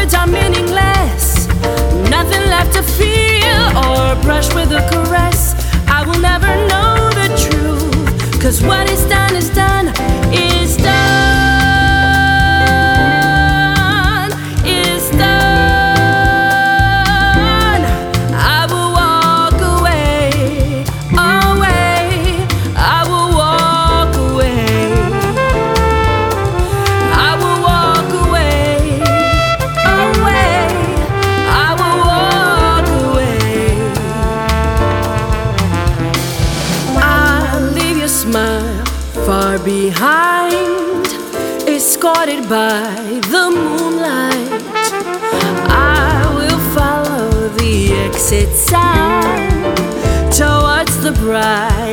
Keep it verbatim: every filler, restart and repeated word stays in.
words are meaningless, nothing left to feel or brush with a caress. I will never know the truth, 'cause what is done is done, is done. Smile far behind, escorted by the moonlight. I will follow the exit sign towards the bright